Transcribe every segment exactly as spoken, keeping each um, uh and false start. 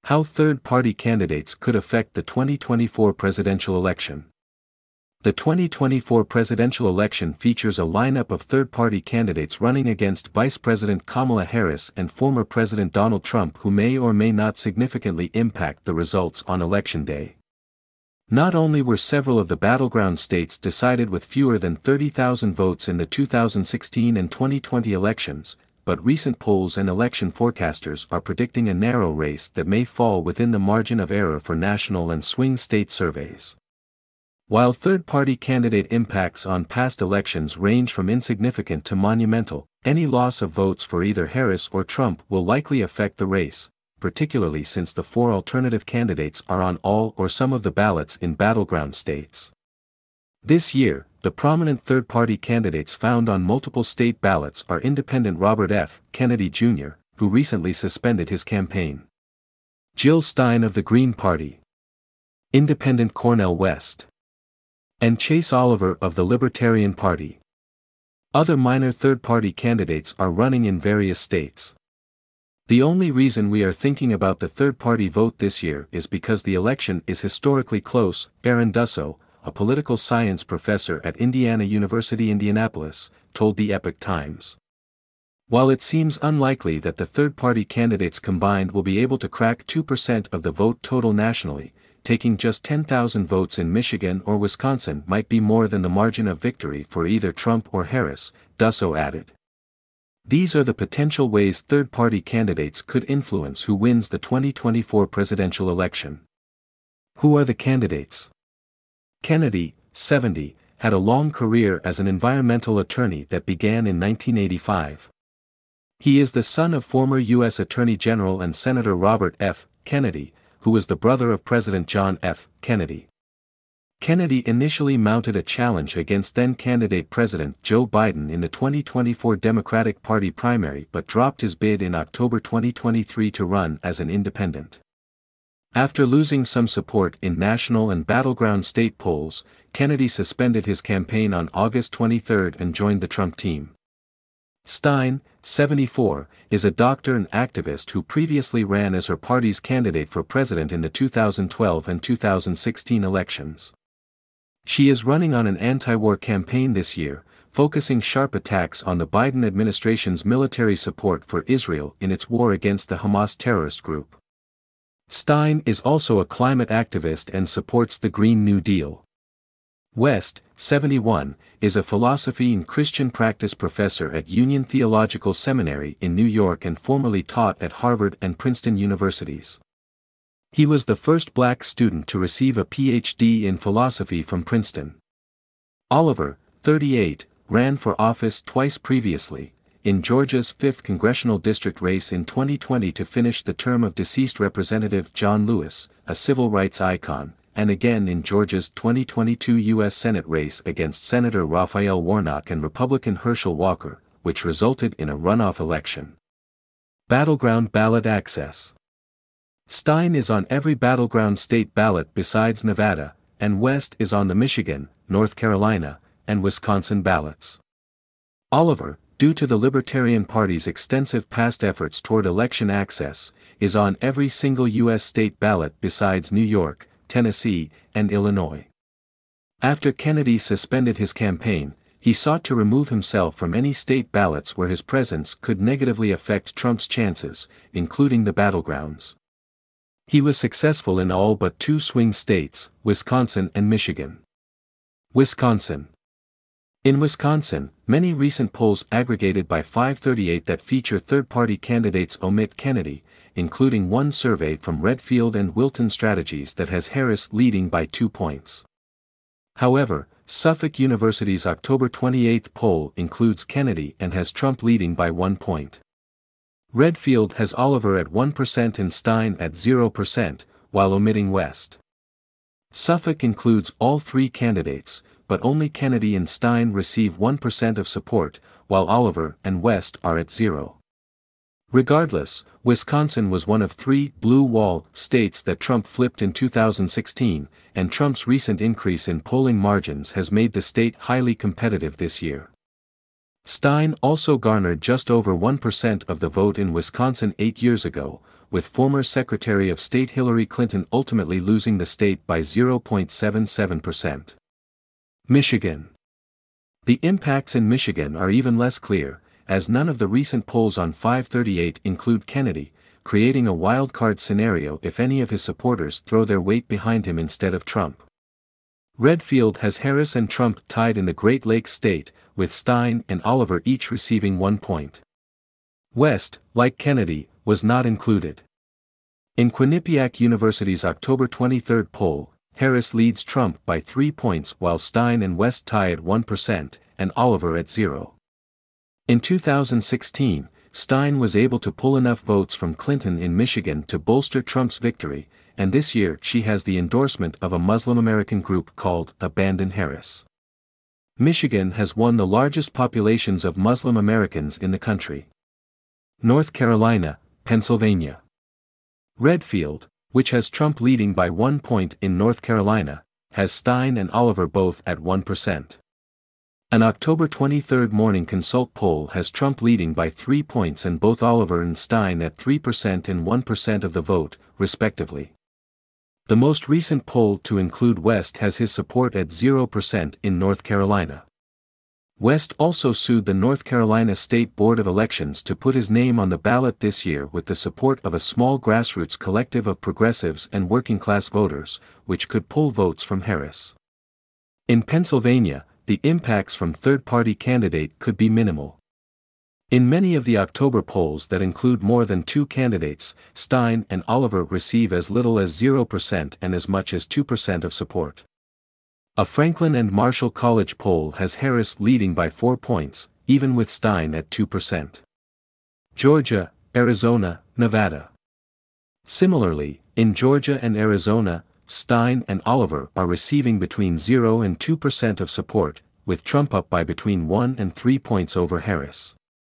How third-party candidates could affect the twenty twenty-four presidential election. The twenty twenty-four presidential election features a lineup of third-party candidates running against Vice President Kamala Harris and former President Donald Trump, who may or may not significantly impact the results on Election Day. Not only were several of the battleground states decided with fewer than thirty thousand votes in the two thousand sixteen and twenty twenty elections, but recent polls and election forecasters are predicting a narrow race that may fall within the margin of error for national and swing state surveys. While third-party candidate impacts on past elections range from insignificant to monumental, any loss of votes for either Harris or Trump will likely affect the race, particularly since the four alternative candidates are on all or some of the ballots in battleground states. This year, the prominent third-party candidates found on multiple state ballots are Independent Robert F. Kennedy Junior, who recently suspended his campaign; Jill Stein of the Green Party; Independent Cornel West; and Chase Oliver of the Libertarian Party. Other minor third-party candidates are running in various states. The only reason we are thinking about the third-party vote this year is because the election is historically close. Aaron Dusso, a political science professor at Indiana University Indianapolis, told the Epoch Times. While it seems unlikely that the third-party candidates combined will be able to crack two percent of the vote total nationally, taking just ten thousand votes in Michigan or Wisconsin might be more than the margin of victory for either Trump or Harris, Dusso added. These are the potential ways third-party candidates could influence who wins the twenty twenty-four presidential election. Who are the candidates? Kennedy, seventy, had a long career as an environmental attorney that began in nineteen eighty-five. He is the son of former U S Attorney General and Senator Robert F. Kennedy, who was the brother of President John F. Kennedy. Kennedy initially mounted a challenge against then-candidate President Joe Biden in the twenty twenty-four Democratic Party primary but dropped his bid in October twenty twenty-three to run as an independent. After losing some support in national and battleground state polls, Kennedy suspended his campaign on August twenty-third and joined the Trump team. Stein, seventy-four, is a doctor and activist who previously ran as her party's candidate for president in the two thousand twelve and two thousand sixteen elections. She is running on an anti-war campaign this year, focusing sharp attacks on the Biden administration's military support for Israel in its war against the Hamas terrorist group. Stein is also a climate activist and supports the Green New Deal. West, seventy-one, is a philosophy and Christian practice professor at Union Theological Seminary in New York and formerly taught at Harvard and Princeton universities. He was the first black student to receive a P H D in philosophy from Princeton. Oliver, thirty-eight, ran for office twice previously, in Georgia's fifth congressional district race in twenty twenty to finish the term of deceased Representative John Lewis, a civil rights icon, and again in Georgia's twenty twenty-two U S Senate race against Senator Raphael Warnock and Republican Herschel Walker, which resulted in a runoff election. Battleground ballot access. Stein is on every battleground state ballot besides Nevada, and West is on the Michigan, North Carolina, and Wisconsin ballots. Oliver, due to the Libertarian Party's extensive past efforts toward election access, is on every single U S state ballot besides New York, Tennessee, and Illinois. After Kennedy suspended his campaign, he sought to remove himself from any state ballots where his presence could negatively affect Trump's chances, including the battlegrounds. He was successful in all but two swing states, Wisconsin and Michigan. Wisconsin. In Wisconsin, many recent polls aggregated by five thirty-eight that feature third-party candidates omit Kennedy, including one survey from Redfield and Wilton Strategies that has Harris leading by two points. However, Suffolk University's October twenty-eighth poll includes Kennedy and has Trump leading by one point. Redfield has Oliver at one percent and Stein at zero percent, while omitting West. Suffolk includes all three candidates, but only Kennedy and Stein receive one percent of support, while Oliver and West are at zero. Regardless, Wisconsin was one of three blue wall states that Trump flipped in two thousand sixteen, and Trump's recent increase in polling margins has made the state highly competitive this year. Stein also garnered just over one percent of the vote in Wisconsin eight years ago, with former Secretary of State Hillary Clinton ultimately losing the state by zero point seven seven percent. Michigan. The impacts in Michigan are even less clear, as none of the recent polls on five thirty-eight include Kennedy, creating a wild-card scenario if any of his supporters throw their weight behind him instead of Trump. Redfield has Harris and Trump tied in the Great Lakes state, with Stein and Oliver each receiving one point. West, like Kennedy, was not included. In Quinnipiac University's October twenty-third poll, Harris leads Trump by three points while Stein and West tie at one percent, and Oliver at zero. In two thousand sixteen, Stein was able to pull enough votes from Clinton in Michigan to bolster Trump's victory, and this year she has the endorsement of a Muslim American group called Abandon Harris. Michigan has won the largest populations of Muslim Americans in the country. North Carolina, Pennsylvania. Redfield, which has Trump leading by one point in North Carolina, has Stein and Oliver both at one percent. An October twenty-third Morning Consult poll has Trump leading by three points and both Oliver and Stein at three percent and one percent of the vote, respectively. The most recent poll to include West has his support at zero percent in North Carolina. West also sued the North Carolina State Board of Elections to put his name on the ballot this year with the support of a small grassroots collective of progressives and working-class voters, which could pull votes from Harris. In Pennsylvania, the impacts from third-party candidate could be minimal. In many of the October polls that include more than two candidates, Stein and Oliver receive as little as zero percent and as much as two percent of support. A Franklin and Marshall College poll has Harris leading by four points, even with Stein at two percent. Georgia, Arizona, Nevada. Similarly, in Georgia and Arizona, Stein and Oliver are receiving between zero and two percent of support, with Trump up by between one and three points over Harris.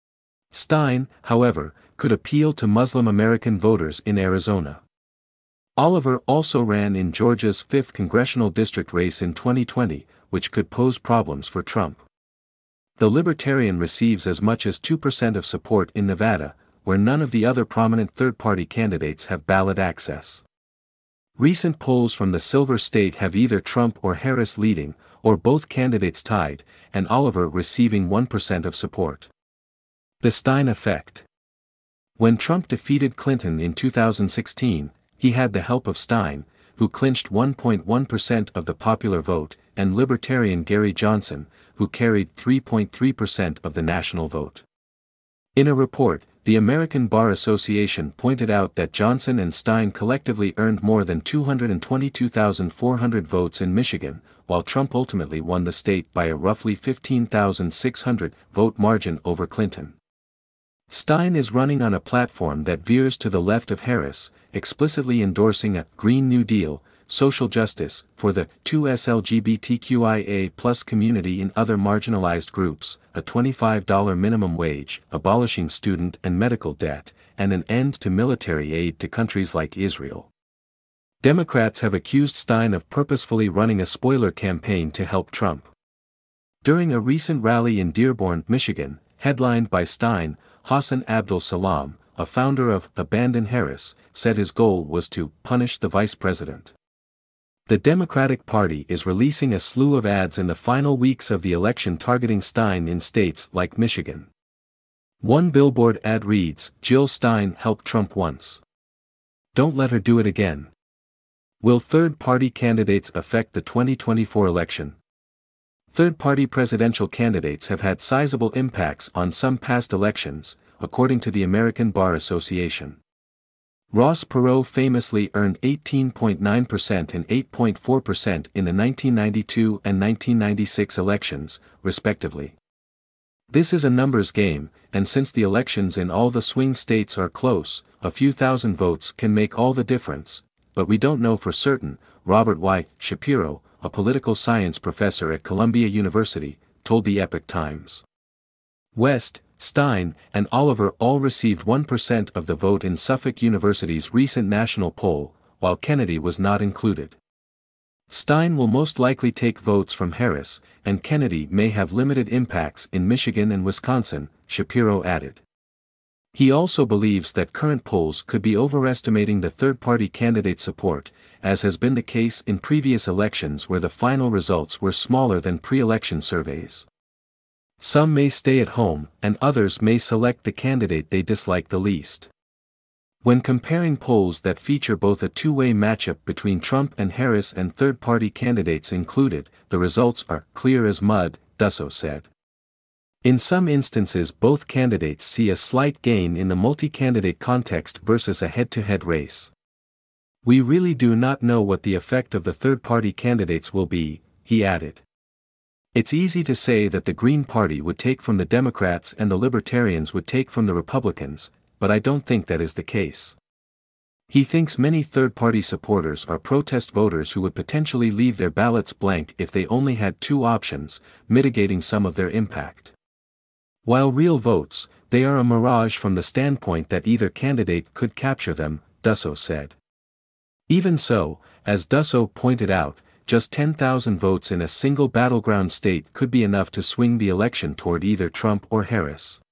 Stein, however, could appeal to Muslim American voters in Arizona. Oliver also ran in Georgia's fifth congressional district race in twenty twenty, which could pose problems for Trump. The Libertarian receives as much as two percent of support in Nevada, where none of the other prominent third-party candidates have ballot access. Recent polls from the Silver State have either Trump or Harris leading, or both candidates tied, and Oliver receiving one percent of support. The Stein effect. When Trump defeated Clinton in two thousand sixteen, he had the help of Stein, who clinched one point one percent of the popular vote, and Libertarian Gary Johnson, who carried three point three percent of the national vote. In a report, the American Bar Association pointed out that Johnson and Stein collectively earned more than two hundred twenty-two thousand four hundred votes in Michigan, while Trump ultimately won the state by a roughly fifteen thousand six hundred vote margin over Clinton. Stein is running on a platform that veers to the left of Harris, explicitly endorsing a Green New Deal, social justice, for the two S L G B T Q I A plus community and other marginalized groups, a twenty-five dollar minimum wage, abolishing student and medical debt, and an end to military aid to countries like Israel. Democrats have accused Stein of purposefully running a spoiler campaign to help Trump. During a recent rally in Dearborn, Michigan, headlined by Stein, Hassan Abdul Salam, a founder of Abandon Harris, said his goal was to punish the vice president. The Democratic Party is releasing a slew of ads in the final weeks of the election targeting Stein in states like Michigan. One billboard ad reads, "Jill Stein helped Trump once. Don't let her do it again." Will third-party candidates affect the twenty twenty-four election? Third-party presidential candidates have had sizable impacts on some past elections, according to the American Bar Association. Ross Perot famously earned eighteen point nine percent and eight point four percent in the nineteen ninety-two and nineteen ninety-six elections, respectively. This is a numbers game, and since the elections in all the swing states are close, a few thousand votes can make all the difference, but we don't know for certain, Robert Y. Shapiro, a political science professor at Columbia University, told the Epoch Times. West, Stein, and Oliver all received one percent of the vote in Suffolk University's recent national poll, while Kennedy was not included. Stein will most likely take votes from Harris, and Kennedy may have limited impacts in Michigan and Wisconsin, Shapiro added. He also believes that current polls could be overestimating the third-party candidate support, as has been the case in previous elections where the final results were smaller than pre-election surveys. Some may stay at home, and others may select the candidate they dislike the least. When comparing polls that feature both a two-way matchup between Trump and Harris and third-party candidates included, the results are clear as mud, Dussault said. In some instances both candidates see a slight gain in the multi-candidate context versus a head-to-head race. We really do not know what the effect of the third-party candidates will be, he added. It's easy to say that the Green Party would take from the Democrats and the Libertarians would take from the Republicans, but I don't think that is the case. He thinks many third-party supporters are protest voters who would potentially leave their ballots blank if they only had two options, mitigating some of their impact. While real votes, they are a mirage from the standpoint that either candidate could capture them, Dussault said. Even so, as Dussault pointed out, just ten thousand votes in a single battleground state could be enough to swing the election toward either Trump or Harris.